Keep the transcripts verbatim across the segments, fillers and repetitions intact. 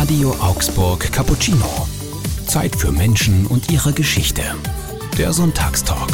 Radio Augsburg Cappuccino. Zeit für Menschen und ihre Geschichte. Der Sonntagstalk.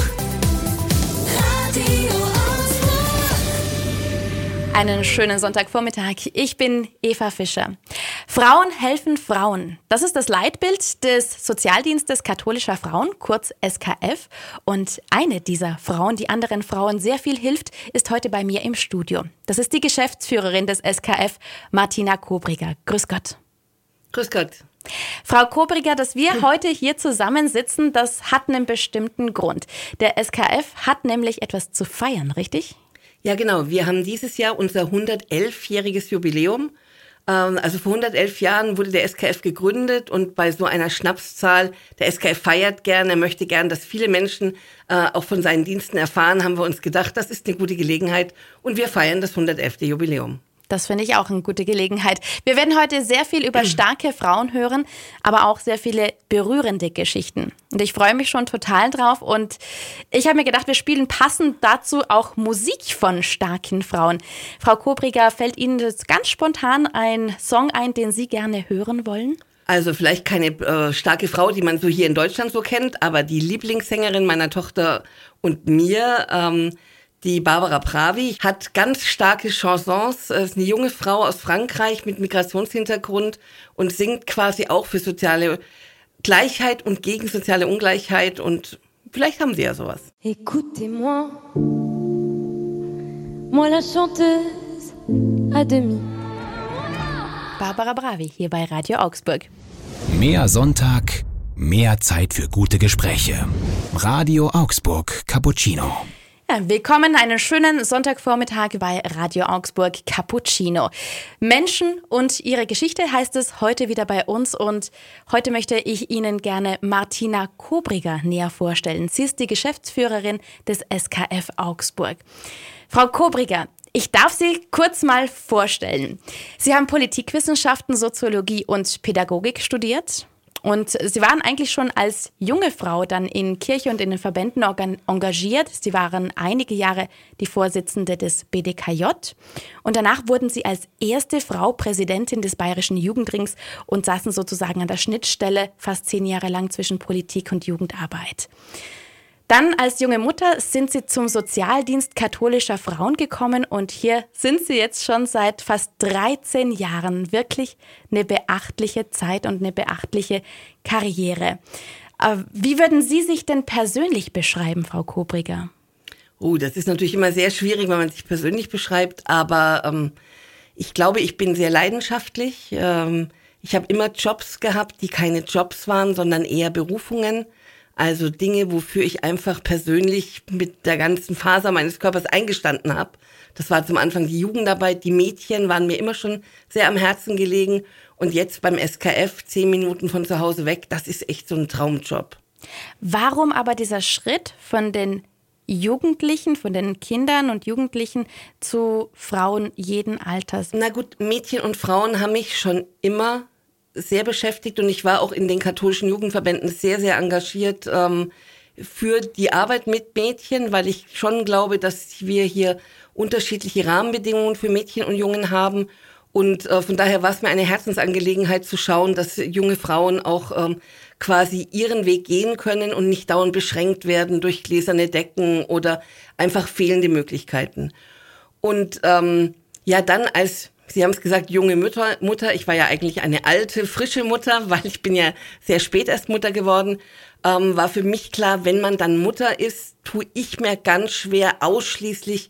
Radio Augsburg. Einen schönen Sonntagvormittag. Ich bin Eva Fischer. Frauen helfen Frauen. Das ist das Leitbild des Sozialdienstes katholischer Frauen, kurz S K F. Und eine dieser Frauen, die anderen Frauen sehr viel hilft, ist heute bei mir im Studio. Das ist die Geschäftsführerin des S K F, Martina Kobriger. Grüß Gott. Grüß Gott. Frau Kobriger, dass wir heute hier zusammensitzen, das hat einen bestimmten Grund. Der S K F hat nämlich etwas zu feiern, richtig? Ja, genau. Wir haben dieses Jahr unser hundertelfjähriges Jubiläum. Also vor hundertelf Jahren wurde der S K F gegründet und bei so einer Schnapszahl, der S K F feiert gerne, er möchte gern, dass viele Menschen äh, auch von seinen Diensten erfahren, haben wir uns gedacht, das ist eine gute Gelegenheit und wir feiern das hundertelfte Jubiläum. Das finde ich auch eine gute Gelegenheit. Wir werden heute sehr viel über starke Frauen hören, aber auch sehr viele berührende Geschichten. Und ich freue mich schon total drauf. Und ich habe mir gedacht, wir spielen passend dazu auch Musik von starken Frauen. Frau Kobriger, fällt Ihnen jetzt ganz spontan ein Song ein, den Sie gerne hören wollen? Also vielleicht keine äh, starke Frau, die man so hier in Deutschland so kennt, aber die Lieblingssängerin meiner Tochter und mir, ähm, die Barbara Pravi, hat ganz starke Chansons. Es ist eine junge Frau aus Frankreich mit Migrationshintergrund und singt quasi auch für soziale Gleichheit und gegen soziale Ungleichheit. Und vielleicht haben Sie ja sowas. Écoutez-moi, moi la chanteuse à demi. Barbara Pravi hier bei Radio Augsburg. Mehr Sonntag, mehr Zeit für gute Gespräche. Radio Augsburg Cappuccino. Ja, willkommen, einen schönen Sonntagvormittag bei Radio Augsburg Cappuccino. Menschen und ihre Geschichte heißt es heute wieder bei uns und heute möchte ich Ihnen gerne Martina Kobriger näher vorstellen. Sie ist die Geschäftsführerin des S K F Augsburg. Frau Kobriger, ich darf Sie kurz mal vorstellen. Sie haben Politikwissenschaften, Soziologie und Pädagogik studiert. Und Sie waren eigentlich schon als junge Frau dann in Kirche und in den Verbänden engagiert. Sie waren einige Jahre die Vorsitzende des B D K J. Und danach wurden Sie als erste Frau Präsidentin des Bayerischen Jugendrings und saßen sozusagen an der Schnittstelle fast zehn Jahre lang zwischen Politik und Jugendarbeit. Dann als junge Mutter sind Sie zum Sozialdienst katholischer Frauen gekommen und hier sind Sie jetzt schon seit fast dreizehn Jahren. Wirklich eine beachtliche Zeit und eine beachtliche Karriere. Wie würden Sie sich denn persönlich beschreiben, Frau Kobriger? Oh, das ist natürlich immer sehr schwierig, wenn man sich persönlich beschreibt, aber ähm, ich glaube, ich bin sehr leidenschaftlich. Ähm, ich habe immer Jobs gehabt, die keine Jobs waren, sondern eher Berufungen. Also Dinge, wofür ich einfach persönlich mit der ganzen Faser meines Körpers eingestanden habe. Das war zum Anfang die Jugendarbeit. Die Mädchen waren mir immer schon sehr am Herzen gelegen. Und jetzt beim S K F, zehn Minuten von zu Hause weg, das ist echt so ein Traumjob. Warum aber dieser Schritt von den Jugendlichen, von den Kindern und Jugendlichen zu Frauen jeden Alters? Na gut, Mädchen und Frauen haben mich schon immer sehr beschäftigt und ich war auch in den katholischen Jugendverbänden sehr, sehr engagiert ähm, für die Arbeit mit Mädchen, weil ich schon glaube, dass wir hier unterschiedliche Rahmenbedingungen für Mädchen und Jungen haben und äh, von daher war es mir eine Herzensangelegenheit zu schauen, dass junge Frauen auch ähm, quasi ihren Weg gehen können und nicht dauernd beschränkt werden durch gläserne Decken oder einfach fehlende Möglichkeiten. Und ähm, ja, dann als Sie haben es gesagt, junge Mutter, Mutter. Ich war ja eigentlich eine alte, frische Mutter, weil ich bin ja sehr spät erst Mutter geworden. Ähm, war für mich klar, wenn man dann Mutter ist, tue ich mir ganz schwer, ausschließlich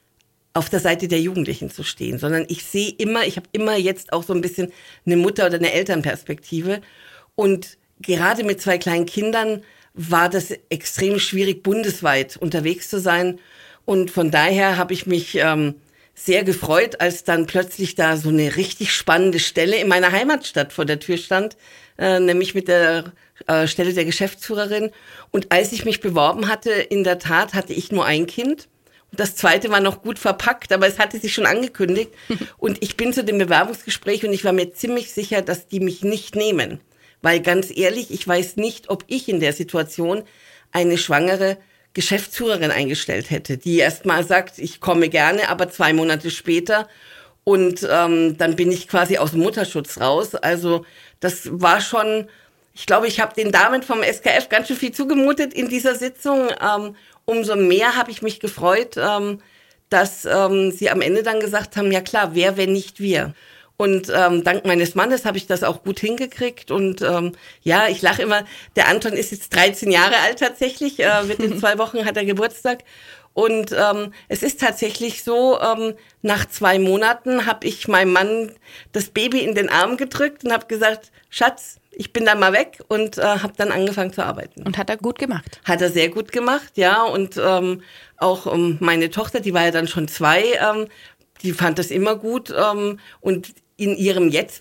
auf der Seite der Jugendlichen zu stehen. Sondern ich sehe immer, ich habe immer jetzt auch so ein bisschen eine Mutter- oder eine Elternperspektive. Und gerade mit zwei kleinen Kindern war das extrem schwierig, bundesweit unterwegs zu sein. Und von daher habe ich mich ähm, sehr gefreut, als dann plötzlich da so eine richtig spannende Stelle in meiner Heimatstadt vor der Tür stand, äh, nämlich mit der äh, Stelle der Geschäftsführerin. Und als ich mich beworben hatte, in der Tat hatte ich nur ein Kind. Und das zweite war noch gut verpackt, aber es hatte sich schon angekündigt. Und ich bin zu dem Bewerbungsgespräch und ich war mir ziemlich sicher, dass die mich nicht nehmen. Weil ganz ehrlich, ich weiß nicht, ob ich in der Situation eine schwangere Geschäftsführerin eingestellt hätte, die erst mal sagt, ich komme gerne, aber zwei Monate später Und ähm, dann bin ich quasi aus dem Mutterschutz raus. Also das war schon, ich glaube, ich habe den Damen vom S K F ganz schön viel zugemutet in dieser Sitzung. Ähm, umso mehr habe ich mich gefreut, ähm, dass ähm, sie am Ende dann gesagt haben, ja klar, wer, wenn nicht wir. Und ähm, dank meines Mannes habe ich das auch gut hingekriegt. Und ähm, ja, ich lache immer, der Anton ist jetzt dreizehn Jahre alt tatsächlich, äh, wird in zwei Wochen, hat er Geburtstag. Und ähm, es ist tatsächlich so, ähm, nach zwei Monaten habe ich meinem Mann das Baby in den Arm gedrückt und habe gesagt, Schatz, ich bin dann mal weg und äh, habe dann angefangen zu arbeiten. Und hat er gut gemacht? Hat er sehr gut gemacht, ja. Und ähm, auch ähm, meine Tochter, die war ja dann schon zwei, ähm, die fand das immer gut. Ähm, und in ihrem jetzt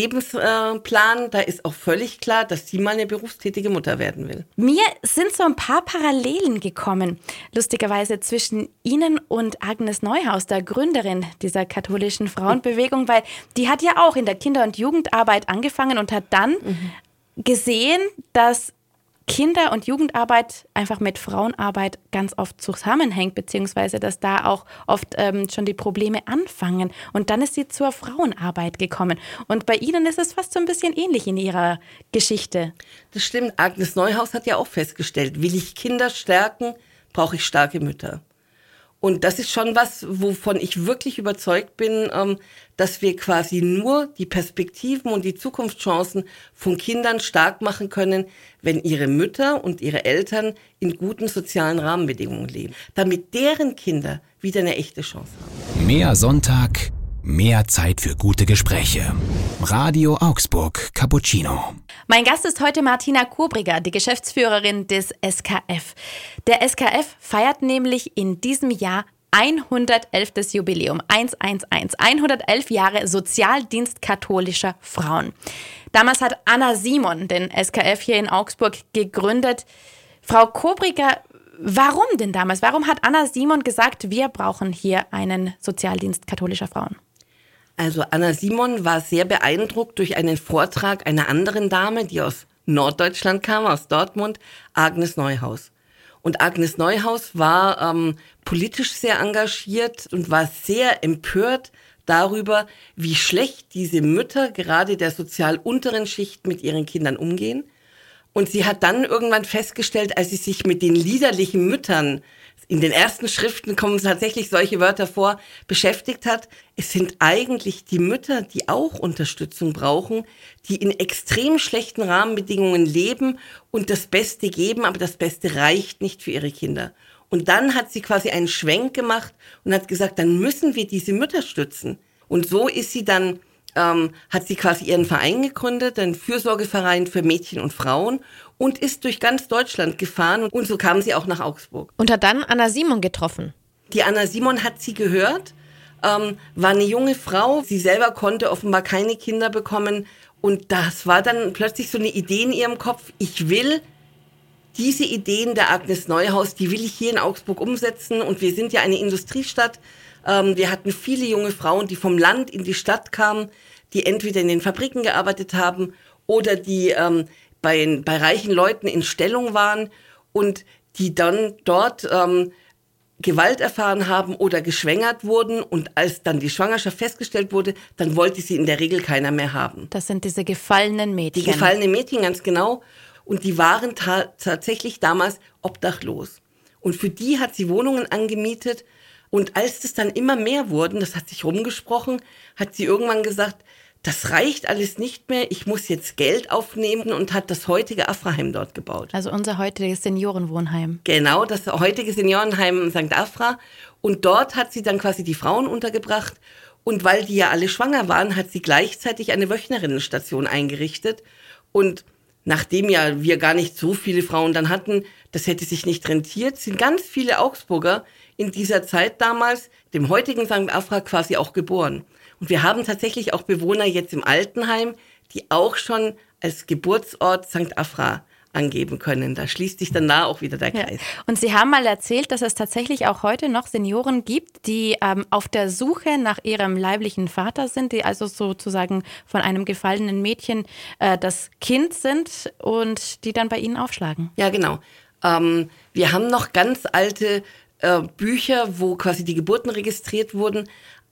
Lebensplan, da ist auch völlig klar, dass sie mal eine berufstätige Mutter werden will. Mir sind so ein paar Parallelen gekommen, lustigerweise zwischen Ihnen und Agnes Neuhaus, der Gründerin dieser katholischen Frauenbewegung, weil die hat ja auch in der Kinder- und Jugendarbeit angefangen und hat dann mhm. gesehen, dass Kinder- und Jugendarbeit einfach mit Frauenarbeit ganz oft zusammenhängt, beziehungsweise dass da auch oft ähm, schon die Probleme anfangen. Und dann ist sie zur Frauenarbeit gekommen. Und bei Ihnen ist es fast so ein bisschen ähnlich in Ihrer Geschichte. Das stimmt. Agnes Neuhaus hat ja auch festgestellt, will ich Kinder stärken, brauche ich starke Mütter. Und das ist schon was, wovon ich wirklich überzeugt bin, dass wir quasi nur die Perspektiven und die Zukunftschancen von Kindern stark machen können, wenn ihre Mütter und ihre Eltern in guten sozialen Rahmenbedingungen leben, damit deren Kinder wieder eine echte Chance haben. Mehr Sonntag, mehr Zeit für gute Gespräche. Radio Augsburg Cappuccino. Mein Gast ist heute Martina Kobriger, die Geschäftsführerin des S K F. Der S K F feiert nämlich in diesem Jahr hundertelftes Jubiläum, hundertelf, hundertelf Jahre Sozialdienst katholischer Frauen. Damals hat Anna Simon den S K F hier in Augsburg gegründet. Frau Kobriger, warum denn damals? Warum hat Anna Simon gesagt, wir brauchen hier einen Sozialdienst katholischer Frauen? Also Anna Simon war sehr beeindruckt durch einen Vortrag einer anderen Dame, die aus Norddeutschland kam, aus Dortmund, Agnes Neuhaus. Und Agnes Neuhaus war ähm, politisch sehr engagiert und war sehr empört darüber, wie schlecht diese Mütter gerade der sozial unteren Schicht mit ihren Kindern umgehen. Und sie hat dann irgendwann festgestellt, als sie sich mit den liederlichen Müttern, in den ersten Schriften kommen tatsächlich solche Wörter vor, beschäftigt hat, es sind eigentlich die Mütter, die auch Unterstützung brauchen, die in extrem schlechten Rahmenbedingungen leben und das Beste geben, aber das Beste reicht nicht für ihre Kinder. Und dann hat sie quasi einen Schwenk gemacht und hat gesagt, dann müssen wir diese Mütter stützen. Und so ist sie dann, ähm, hat sie quasi ihren Verein gegründet, einen Fürsorgeverein für Mädchen und Frauen, und ist durch ganz Deutschland gefahren und so kam sie auch nach Augsburg. Und hat dann Anna Simon getroffen. Die Anna Simon hat sie gehört, ähm, war eine junge Frau, sie selber konnte offenbar keine Kinder bekommen und das war dann plötzlich so eine Idee in ihrem Kopf, ich will diese Ideen der Agnes Neuhaus, die will ich hier in Augsburg umsetzen und wir sind ja eine Industriestadt, ähm, wir hatten viele junge Frauen, die vom Land in die Stadt kamen, die entweder in den Fabriken gearbeitet haben oder die ähm, Bei, bei reichen Leuten in Stellung waren und die dann dort ähm, Gewalt erfahren haben oder geschwängert wurden. Und als dann die Schwangerschaft festgestellt wurde, dann wollte sie in der Regel keiner mehr haben. Das sind diese gefallenen Mädchen. Die gefallenen Mädchen, ganz genau. Und die waren ta- tatsächlich damals obdachlos. Und für die hat sie Wohnungen angemietet. Und als das dann immer mehr wurden, das hat sich rumgesprochen, hat sie irgendwann gesagt, das reicht alles nicht mehr, ich muss jetzt Geld aufnehmen und hat das heutige Afraheim dort gebaut. Also unser heutiges Seniorenwohnheim. Genau, das heutige Seniorenheim Sankt Afra. Und dort hat sie dann quasi die Frauen untergebracht. Und weil die ja alle schwanger waren, hat sie gleichzeitig eine Wöchnerinnenstation eingerichtet. Und nachdem ja wir gar nicht so viele Frauen dann hatten, das hätte sich nicht rentiert, sind ganz viele Augsburger in dieser Zeit damals, dem heutigen Sankt Afra, quasi auch geboren. Und wir haben tatsächlich auch Bewohner jetzt im Altenheim, die auch schon als Geburtsort Sankt Afra angeben können. Da schließt sich dann da auch wieder der Kreis. Ja. Und Sie haben mal erzählt, dass es tatsächlich auch heute noch Senioren gibt, die ähm, auf der Suche nach ihrem leiblichen Vater sind, die also sozusagen von einem gefallenen Mädchen äh, das Kind sind und die dann bei Ihnen aufschlagen. Ja, genau. Ähm, wir haben noch ganz alte äh, Bücher, wo quasi die Geburten registriert wurden.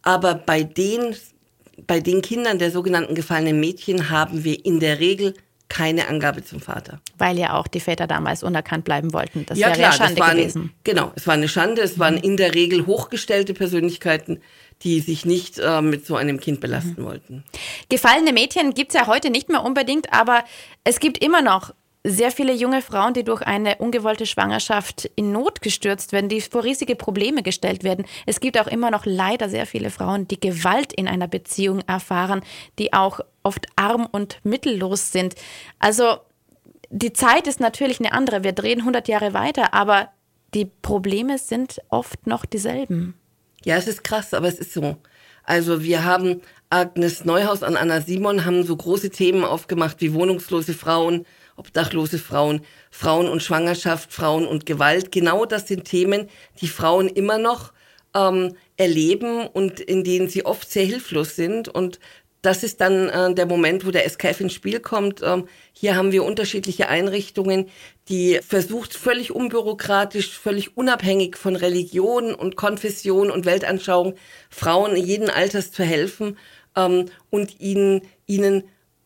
Aber bei den, bei den Kindern der sogenannten gefallenen Mädchen haben wir in der Regel keine Angabe zum Vater. Weil ja auch die Väter damals unerkannt bleiben wollten. Das ja, wäre klar, ja Schande das waren, gewesen. Genau, es war eine Schande. Es waren in der Regel hochgestellte Persönlichkeiten, die sich nicht äh, mit so einem Kind belasten mhm. wollten. Gefallene Mädchen gibt es ja heute nicht mehr unbedingt, aber es gibt immer noch sehr viele junge Frauen, die durch eine ungewollte Schwangerschaft in Not gestürzt werden, die vor riesige Probleme gestellt werden. Es gibt auch immer noch leider sehr viele Frauen, die Gewalt in einer Beziehung erfahren, die auch oft arm und mittellos sind. Also die Zeit ist natürlich eine andere. Wir drehen hundert Jahre weiter, aber die Probleme sind oft noch dieselben. Ja, es ist krass, aber es ist so. Also wir haben Agnes Neuhaus und Anna Simon haben so große Themen aufgemacht wie wohnungslose Frauen, obdachlose Frauen, Frauen und Schwangerschaft, Frauen und Gewalt. Genau das sind Themen, die Frauen immer noch ähm, erleben und in denen sie oft sehr hilflos sind. Und das ist dann äh, der Moment, wo der S K F ins Spiel kommt. Ähm, hier haben wir unterschiedliche Einrichtungen, die versucht, völlig unbürokratisch, völlig unabhängig von Religion und Konfession und Weltanschauung Frauen jeden Alters zu helfen ähm, und ihnen, ihnen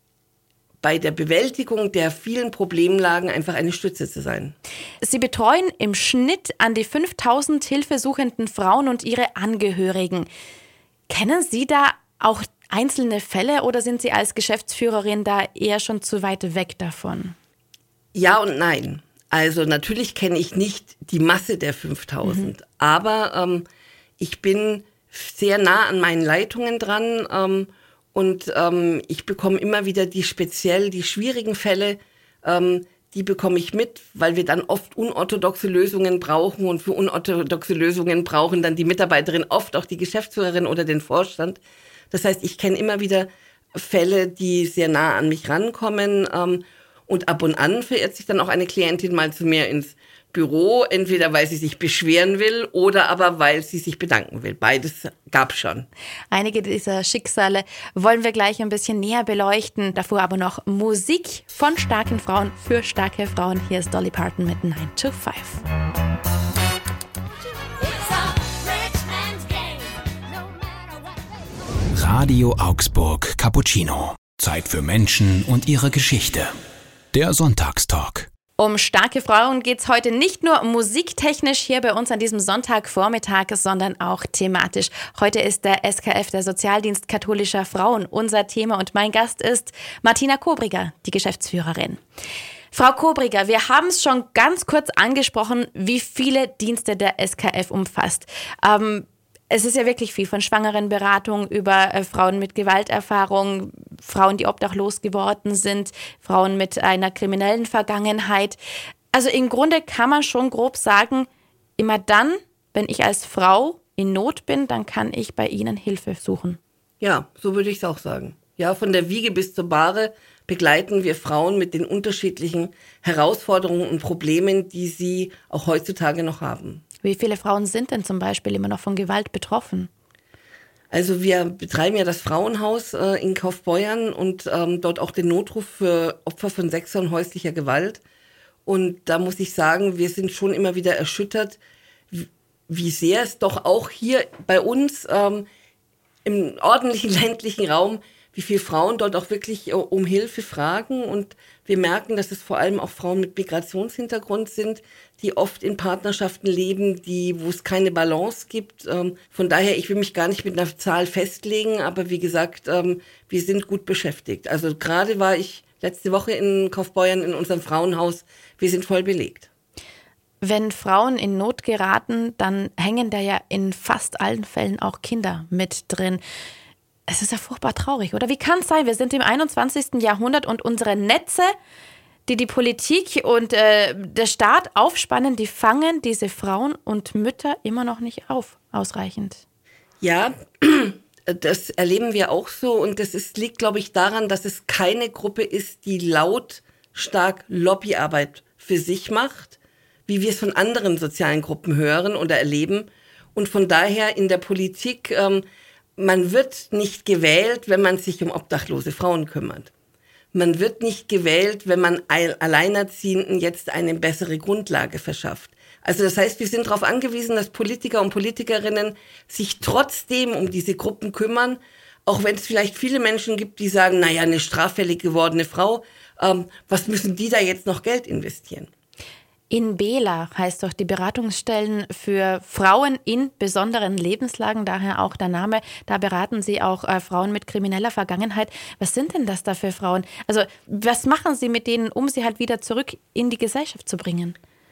bei der Bewältigung der vielen Problemlagen einfach eine Stütze zu sein. Sie betreuen im Schnitt an die fünftausend hilfesuchenden Frauen und ihre Angehörigen. Kennen Sie da auch einzelne Fälle oder sind Sie als Geschäftsführerin da eher schon zu weit weg davon? Ja und nein. Also natürlich kenne ich nicht die Masse der fünftausend, mhm. aber ähm, ich bin sehr nah an meinen Leitungen dran ähm, und ähm, ich bekomme immer wieder die speziell die schwierigen Fälle, ähm, die bekomme ich mit, weil wir dann oft unorthodoxe Lösungen brauchen und für unorthodoxe Lösungen brauchen dann die Mitarbeiterin oft auch die Geschäftsführerin oder den Vorstand. Das heißt, ich kenne immer wieder Fälle, die sehr nah an mich rankommen ähm, und ab und an verirrt sich dann auch eine Klientin mal zu mir ins Büro, entweder weil sie sich beschweren will oder aber weil sie sich bedanken will. Beides gab es schon. Einige dieser Schicksale wollen wir gleich ein bisschen näher beleuchten. Davor aber noch Musik von starken Frauen für starke Frauen. Hier ist Dolly Parton mit nine to five. Radio Augsburg Cappuccino. Zeit für Menschen und ihre Geschichte. Der Sonntagstalk. Um starke Frauen geht es heute nicht nur musiktechnisch hier bei uns an diesem Sonntagvormittag, sondern auch thematisch. Heute ist der S K F, der Sozialdienst katholischer Frauen, unser Thema und mein Gast ist Martina Kobriger, die Geschäftsführerin. Frau Kobriger, wir haben es schon ganz kurz angesprochen, wie viele Dienste der S K F umfasst. Ähm, Es ist ja wirklich viel, von Schwangerenberatung über äh, Frauen mit Gewalterfahrung, Frauen, die obdachlos geworden sind, Frauen mit einer kriminellen Vergangenheit. Also im Grunde kann man schon grob sagen, immer dann, wenn ich als Frau in Not bin, dann kann ich bei Ihnen Hilfe suchen. Ja, so würde ich es auch sagen. Ja, von der Wiege bis zur Bahre begleiten wir Frauen mit den unterschiedlichen Herausforderungen und Problemen, die sie auch heutzutage noch haben. Wie viele Frauen sind denn zum Beispiel immer noch von Gewalt betroffen? Also wir betreiben ja das Frauenhaus äh, in Kaufbeuern und ähm, dort auch den Notruf für Opfer von sexueller und häuslicher Gewalt. Und da muss ich sagen, wir sind schon immer wieder erschüttert, wie, wie sehr es doch auch hier bei uns ähm, im ordentlichen ländlichen Raum, wie viele Frauen dort auch wirklich uh, um Hilfe fragen. Und wir merken, dass es vor allem auch Frauen mit Migrationshintergrund sind, die oft in Partnerschaften leben, die, wo es keine Balance gibt. Ähm, von daher, ich will mich gar nicht mit einer Zahl festlegen, aber wie gesagt, ähm, wir sind gut beschäftigt. Also gerade war ich letzte Woche in Kaufbeuern in unserem Frauenhaus, wir sind voll belegt. Wenn Frauen in Not geraten, dann hängen da ja in fast allen Fällen auch Kinder mit drin. Es ist ja furchtbar traurig, oder? Wie kann es sein? Wir sind im einundzwanzigsten Jahrhundert und unsere Netze, die die Politik und äh, der Staat aufspannen, die fangen diese Frauen und Mütter immer noch nicht auf, ausreichend. Ja, das erleben wir auch so und das ist, liegt, glaube ich, daran, dass es keine Gruppe ist, die lautstark Lobbyarbeit für sich macht, wie wir es von anderen sozialen Gruppen hören oder erleben. Und von daher in der Politik, ähm, man wird nicht gewählt, wenn man sich um obdachlose Frauen kümmert. Man wird nicht gewählt, wenn man Alleinerziehenden jetzt eine bessere Grundlage verschafft. Also das heißt, wir sind darauf angewiesen, dass Politiker und Politikerinnen sich trotzdem um diese Gruppen kümmern, auch wenn es vielleicht viele Menschen gibt, die sagen, naja, eine straffällig gewordene Frau, ähm, was müssen die da jetzt noch Geld investieren? Inbela heißt doch die Beratungsstellen für Frauen in besonderen Lebenslagen, daher auch der Name. Da beraten Sie auch äh, Frauen mit krimineller Vergangenheit. Was sind denn das da für Frauen? Also was machen Sie mit denen, um sie halt wieder zurück in die Gesellschaft zu bringen?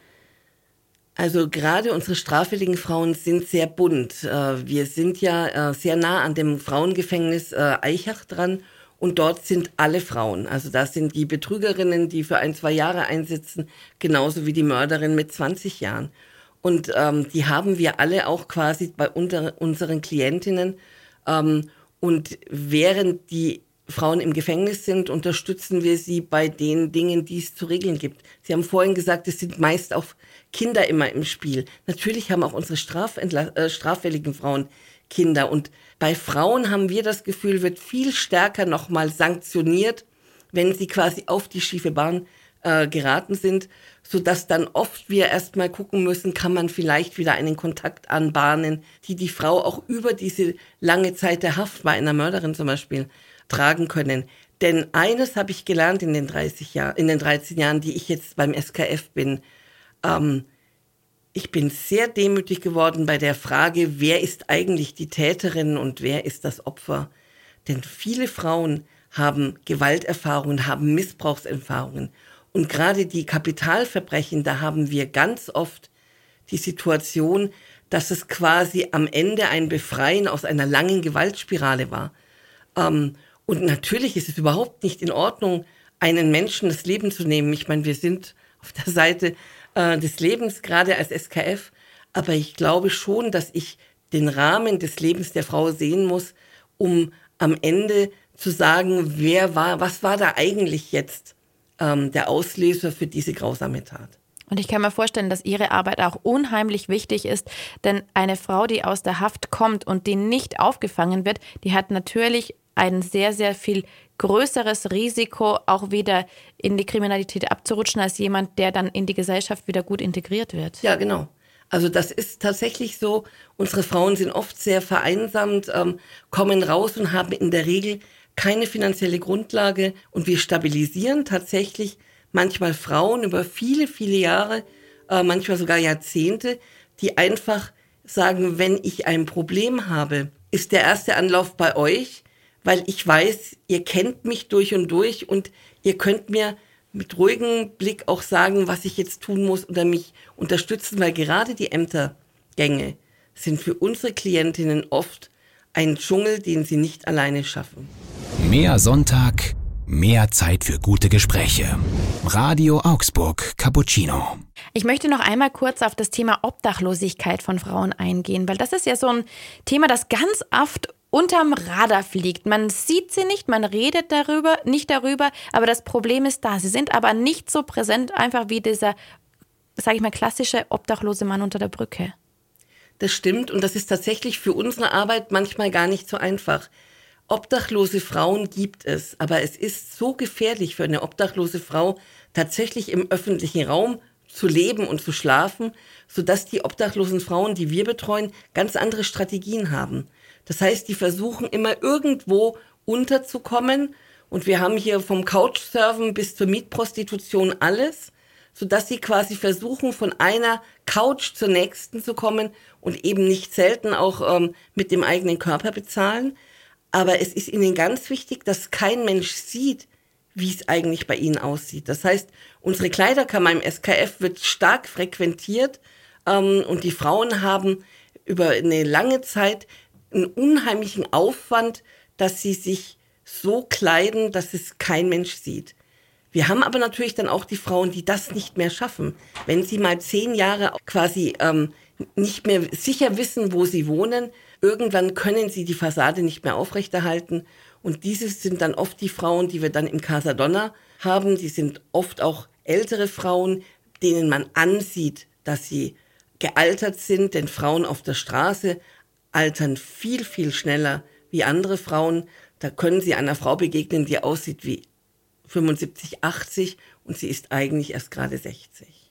Also gerade unsere straffälligen Frauen sind sehr bunt. Wir sind ja sehr nah an dem Frauengefängnis Eichach dran und dort sind alle Frauen. Also da sind die Betrügerinnen, die für ein, zwei Jahre einsitzen, genauso wie die Mörderin mit zwanzig Jahren. Und ähm, die haben wir alle auch quasi bei unter, unseren Klientinnen. Ähm, und während die Frauen im Gefängnis sind, unterstützen wir sie bei den Dingen, die es zu regeln gibt. Sie haben vorhin gesagt, es sind meist auch Kinder immer im Spiel. Natürlich haben auch unsere Strafentla- äh, straffälligen Frauen Kinder. Und bei Frauen haben wir das Gefühl, wird viel stärker nochmal sanktioniert, wenn sie quasi auf die schiefe Bahn äh, geraten sind, sodass dann oft wir erstmal gucken müssen, kann man vielleicht wieder einen Kontakt anbahnen, die die Frau auch über diese lange Zeit der Haft bei einer Mörderin zum Beispiel tragen können. Denn eines habe ich gelernt in den dreißig Jahren, in den dreizehn Jahren, die ich jetzt beim S K F bin. Ähm, ich bin sehr demütig geworden bei der Frage, wer ist eigentlich die Täterin und wer ist das Opfer? Denn viele Frauen haben Gewalterfahrungen, haben Missbrauchserfahrungen. Und gerade die Kapitalverbrechen, da haben wir ganz oft die Situation, dass es quasi am Ende ein Befreien aus einer langen Gewaltspirale war. Ähm, Und natürlich ist es überhaupt nicht in Ordnung, einen Menschen das Leben zu nehmen. Ich meine, wir sind auf der Seite äh, des Lebens, gerade als S K F. Aber ich glaube schon, dass ich den Rahmen des Lebens der Frau sehen muss, um am Ende zu sagen, wer war, was war da eigentlich jetzt ähm, der Auslöser für diese grausame Tat. Und ich kann mir vorstellen, dass Ihre Arbeit auch unheimlich wichtig ist, denn eine Frau, die aus der Haft kommt und die nicht aufgefangen wird, die hat natürlich ein sehr, sehr viel größeres Risiko, auch wieder in die Kriminalität abzurutschen, als jemand, der dann in die Gesellschaft wieder gut integriert wird. Ja, genau. Also das ist tatsächlich so. Unsere Frauen sind oft sehr vereinsamt, ähm, kommen raus und haben in der Regel keine finanzielle Grundlage. Und wir stabilisieren tatsächlich manchmal Frauen über viele, viele Jahre, äh, manchmal sogar Jahrzehnte, die einfach sagen, wenn ich ein Problem habe, ist der erste Anlauf bei euch, weil ich weiß, ihr kennt mich durch und durch und ihr könnt mir mit ruhigem Blick auch sagen, was ich jetzt tun muss oder mich unterstützen, weil gerade die Ämtergänge sind für unsere Klientinnen oft ein Dschungel, den sie nicht alleine schaffen. Mehr Sonntag, mehr Zeit für gute Gespräche. Radio Augsburg Cappuccino. Ich möchte noch einmal kurz auf das Thema Obdachlosigkeit von Frauen eingehen, weil das ist ja so ein Thema, das ganz oft unterm Radar fliegt. Man sieht sie nicht, man redet darüber, nicht darüber, aber das Problem ist da. Sie sind aber nicht so präsent, einfach wie dieser, sage ich mal, klassische obdachlose Mann unter der Brücke. Das stimmt und das ist tatsächlich für unsere Arbeit manchmal gar nicht so einfach. Obdachlose Frauen gibt es, aber es ist so gefährlich für eine obdachlose Frau, tatsächlich im öffentlichen Raum zu leben und zu schlafen, sodass die obdachlosen Frauen, die wir betreuen, ganz andere Strategien haben. Das heißt, die versuchen immer irgendwo unterzukommen und wir haben hier vom Couchsurfen bis zur Mietprostitution alles, sodass sie quasi versuchen, von einer Couch zur nächsten zu kommen und eben nicht selten auch ähm, mit dem eigenen Körper bezahlen. Aber es ist ihnen ganz wichtig, dass kein Mensch sieht, wie es eigentlich bei ihnen aussieht. Das heißt, unsere Kleiderkammer im S K F wird stark frequentiert ähm, und die Frauen haben über eine lange Zeit einen unheimlichen Aufwand, dass sie sich so kleiden, dass es kein Mensch sieht. Wir haben aber natürlich dann auch die Frauen, die das nicht mehr schaffen. Wenn sie mal zehn Jahre quasi ähm, nicht mehr sicher wissen, wo sie wohnen, irgendwann können sie die Fassade nicht mehr aufrechterhalten. Und diese sind dann oft die Frauen, die wir dann im Casa Donna haben. Die sind oft auch ältere Frauen, denen man ansieht, dass sie gealtert sind. Denn Frauen auf der Straße altern viel, viel schneller wie andere Frauen. Da können Sie einer Frau begegnen, die aussieht wie fünfundsiebzig, achtzig und sie ist eigentlich erst gerade sechzig.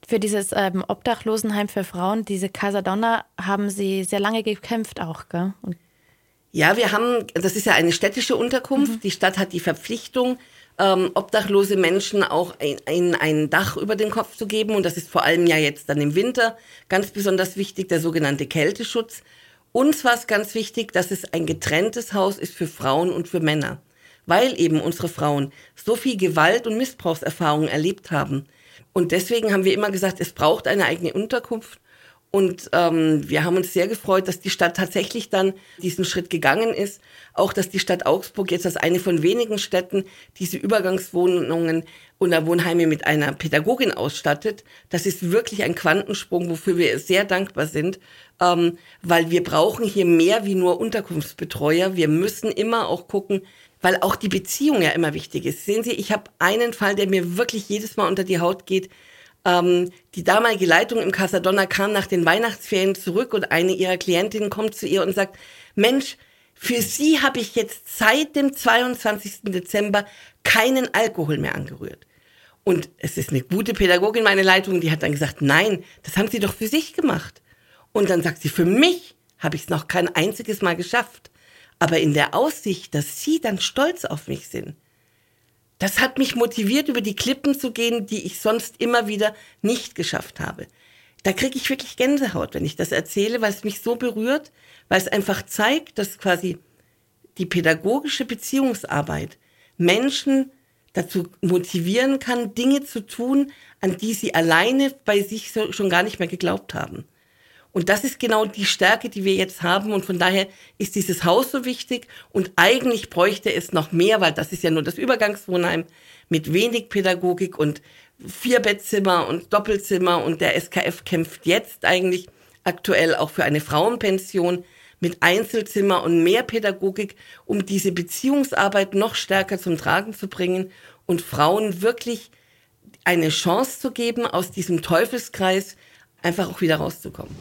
Für dieses ähm, Obdachlosenheim für Frauen, diese Casa Donna, haben Sie sehr lange gekämpft auch, gell? Und ja, wir haben, das ist ja eine städtische Unterkunft. Mhm. Die Stadt hat die Verpflichtung, ähm, obdachlose Menschen auch ein, ein, ein Dach über den Kopf zu geben. Und das ist vor allem ja jetzt dann im Winter ganz besonders wichtig, der sogenannte Kälteschutz. Uns war es ganz wichtig, dass es ein getrenntes Haus ist für Frauen und für Männer. Weil eben unsere Frauen so viel Gewalt- und Missbrauchserfahrungen erlebt haben. Und deswegen haben wir immer gesagt, es braucht eine eigene Unterkunft. Und ähm, wir haben uns sehr gefreut, dass die Stadt tatsächlich dann diesen Schritt gegangen ist. Auch, dass die Stadt Augsburg jetzt als eine von wenigen Städten diese Übergangswohnungen oder Wohnheime mit einer Pädagogin ausstattet. Das ist wirklich ein Quantensprung, wofür wir sehr dankbar sind, ähm, weil wir brauchen hier mehr wie nur Unterkunftsbetreuer. Wir müssen immer auch gucken, weil auch die Beziehung ja immer wichtig ist. Sehen Sie, ich habe einen Fall, der mir wirklich jedes Mal unter die Haut geht. Ähm, die damalige Leitung im Casa Donna kam nach den Weihnachtsferien zurück und eine ihrer Klientinnen kommt zu ihr und sagt, Mensch, für Sie habe ich jetzt seit dem zweiundzwanzigsten Dezember keinen Alkohol mehr angerührt. Und es ist eine gute Pädagogin, meine Leitung, die hat dann gesagt, nein, das haben Sie doch für sich gemacht. Und dann sagt sie, für mich habe ich es noch kein einziges Mal geschafft. Aber in der Aussicht, dass Sie dann stolz auf mich sind, das hat mich motiviert, über die Klippen zu gehen, die ich sonst immer wieder nicht geschafft habe. Da kriege ich wirklich Gänsehaut, wenn ich das erzähle, weil es mich so berührt, weil es einfach zeigt, dass quasi die pädagogische Beziehungsarbeit Menschen dazu motivieren kann, Dinge zu tun, an die sie alleine bei sich so schon gar nicht mehr geglaubt haben. Und das ist genau die Stärke, die wir jetzt haben. Und von daher ist dieses Haus so wichtig. Und eigentlich bräuchte es noch mehr, weil das ist ja nur das Übergangswohnheim mit wenig Pädagogik und vier Bettzimmer und Doppelzimmer. Und der S K F kämpft jetzt eigentlich aktuell auch für eine Frauenpension mit Einzelzimmer und mehr Pädagogik, um diese Beziehungsarbeit noch stärker zum Tragen zu bringen und Frauen wirklich eine Chance zu geben, aus diesem Teufelskreis einfach auch wieder rauszukommen.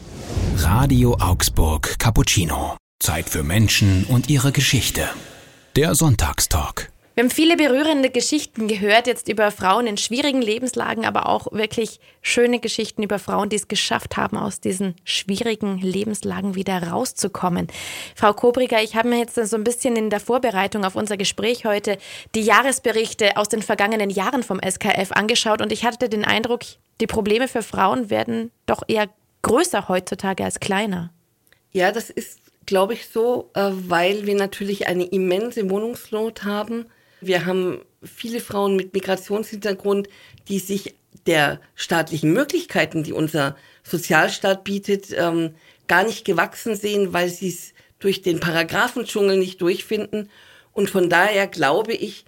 Radio Augsburg Cappuccino. Zeit für Menschen und ihre Geschichte. Der Sonntagstalk. Wir haben viele berührende Geschichten gehört, jetzt über Frauen in schwierigen Lebenslagen, aber auch wirklich schöne Geschichten über Frauen, die es geschafft haben, aus diesen schwierigen Lebenslagen wieder rauszukommen. Frau Kobriger, ich habe mir jetzt so ein bisschen in der Vorbereitung auf unser Gespräch heute die Jahresberichte aus den vergangenen Jahren vom S K F angeschaut und ich hatte den Eindruck, die Probleme für Frauen werden doch eher größer heutzutage als kleiner. Ja, das ist, glaube ich, so, weil wir natürlich eine immense Wohnungsnot haben. Wir haben viele Frauen mit Migrationshintergrund, die sich der staatlichen Möglichkeiten, die unser Sozialstaat bietet, ähm, gar nicht gewachsen sehen, weil sie es durch den Paragraphendschungel nicht durchfinden. Und von daher glaube ich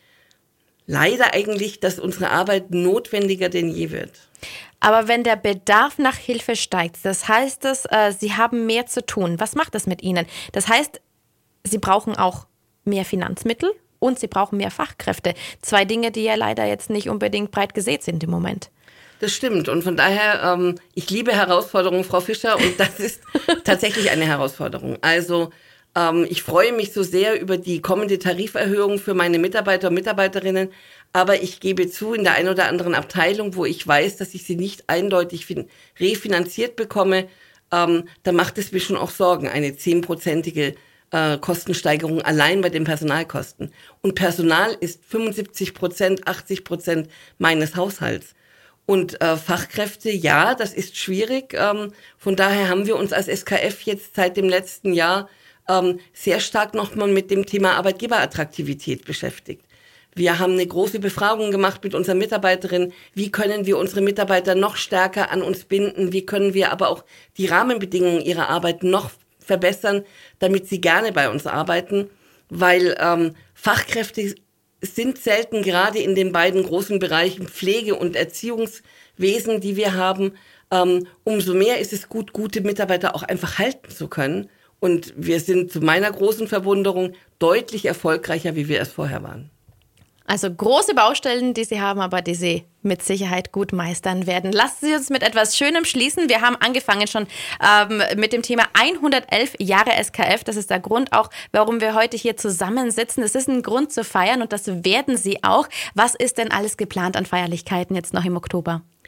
leider eigentlich, dass unsere Arbeit notwendiger denn je wird. Aber wenn der Bedarf nach Hilfe steigt, das heißt, dass, äh, Sie haben mehr zu tun. Was macht das mit Ihnen? Das heißt, Sie brauchen auch mehr Finanzmittel und Sie brauchen mehr Fachkräfte. Zwei Dinge, die ja leider jetzt nicht unbedingt breit gesät sind im Moment. Das stimmt. Und von daher, ähm, ich liebe Herausforderungen, Frau Fischer, und das ist tatsächlich eine Herausforderung. Also ähm, ich freue mich so sehr über die kommende Tariferhöhung für meine Mitarbeiter und Mitarbeiterinnen, aber ich gebe zu, in der einen oder anderen Abteilung, wo ich weiß, dass ich sie nicht eindeutig fin- refinanziert bekomme, ähm, da macht es mir schon auch Sorgen, eine zehnprozentige äh, Kostensteigerung allein bei den Personalkosten. Und Personal ist fünfundsiebzig Prozent, achtzig Prozent meines Haushalts. Und äh, Fachkräfte, ja, das ist schwierig. Ähm, von daher haben wir uns als S K F jetzt seit dem letzten Jahr ähm, sehr stark nochmal mit dem Thema Arbeitgeberattraktivität beschäftigt. Wir haben eine große Befragung gemacht mit unseren Mitarbeiterinnen. Wie können wir unsere Mitarbeiter noch stärker an uns binden? Wie können wir aber auch die Rahmenbedingungen ihrer Arbeit noch verbessern, damit sie gerne bei uns arbeiten? Weil ähm, Fachkräfte sind selten, gerade in den beiden großen Bereichen Pflege und Erziehungswesen, die wir haben. Ähm, umso mehr ist es gut, gute Mitarbeiter auch einfach halten zu können. Und wir sind zu meiner großen Verwunderung deutlich erfolgreicher, wie wir es vorher waren. Also große Baustellen, die Sie haben, aber die Sie mit Sicherheit gut meistern werden. Lassen Sie uns mit etwas Schönem schließen. Wir haben angefangen schon ähm, mit dem Thema hundertelf Jahre S K F. Das ist der Grund auch, warum wir heute hier zusammensitzen. Es ist ein Grund zu feiern und das werden Sie auch. Was ist denn alles geplant an Feierlichkeiten jetzt noch im Oktober?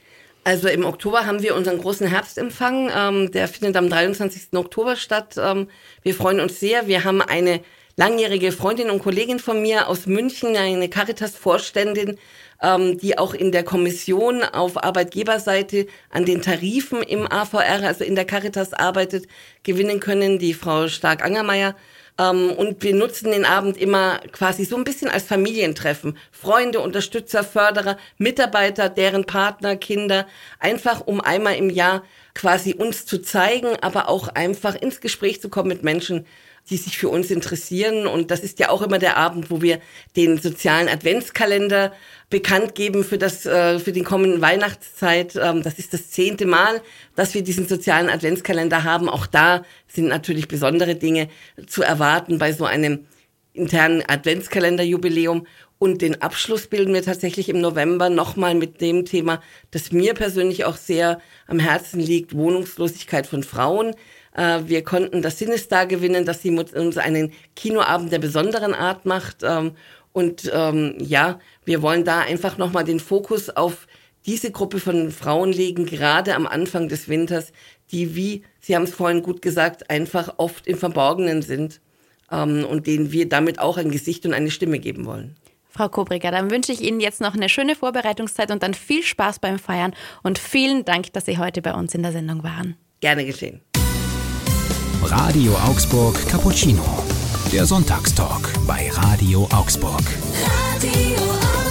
Also im Oktober haben wir unseren großen Herbstempfang. Ähm, der findet am dreiundzwanzigsten Oktober statt. Ähm, wir freuen uns sehr. Wir haben eine langjährige Freundin und Kollegin von mir aus München, eine Caritas-Vorständin, ähm, die auch in der Kommission auf Arbeitgeberseite an den Tarifen im A V R, also in der Caritas arbeitet, gewinnen können, die Frau Stark-Angermeier. Ähm, und wir nutzen den Abend immer quasi so ein bisschen als Familientreffen. Freunde, Unterstützer, Förderer, Mitarbeiter, deren Partner, Kinder, einfach um einmal im Jahr quasi uns zu zeigen, aber auch einfach ins Gespräch zu kommen mit Menschen, die sich für uns interessieren. Und das ist ja auch immer der Abend, wo wir den sozialen Adventskalender bekannt geben für das, äh, für den kommenden Weihnachtszeit. Ähm, das ist das zehnte Mal, dass wir diesen sozialen Adventskalender haben. Auch da sind natürlich besondere Dinge zu erwarten bei so einem internen Adventskalenderjubiläum. Und den Abschluss bilden wir tatsächlich im November nochmal mit dem Thema, das mir persönlich auch sehr am Herzen liegt, Wohnungslosigkeit von Frauen. Wir konnten das Sinistar gewinnen, dass sie mit uns einen Kinoabend der besonderen Art macht. Und ähm, ja, wir wollen da einfach nochmal den Fokus auf diese Gruppe von Frauen legen, gerade am Anfang des Winters, die, wie Sie haben es vorhin gut gesagt, einfach oft im Verborgenen sind ähm, und denen wir damit auch ein Gesicht und eine Stimme geben wollen. Frau Kobriger, dann wünsche ich Ihnen jetzt noch eine schöne Vorbereitungszeit und dann viel Spaß beim Feiern und vielen Dank, dass Sie heute bei uns in der Sendung waren. Gerne geschehen. Radio Augsburg Cappuccino. Der Sonntagstalk bei Radio Augsburg. Radio Augsburg.